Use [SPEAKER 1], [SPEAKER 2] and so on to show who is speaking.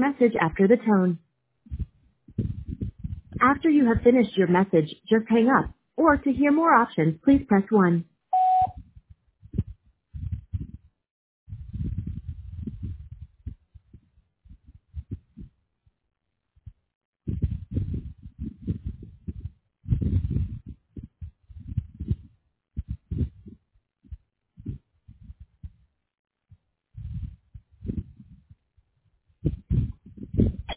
[SPEAKER 1] message after the tone. After you have finished your message, just hang up. Or to hear more options, please press 1.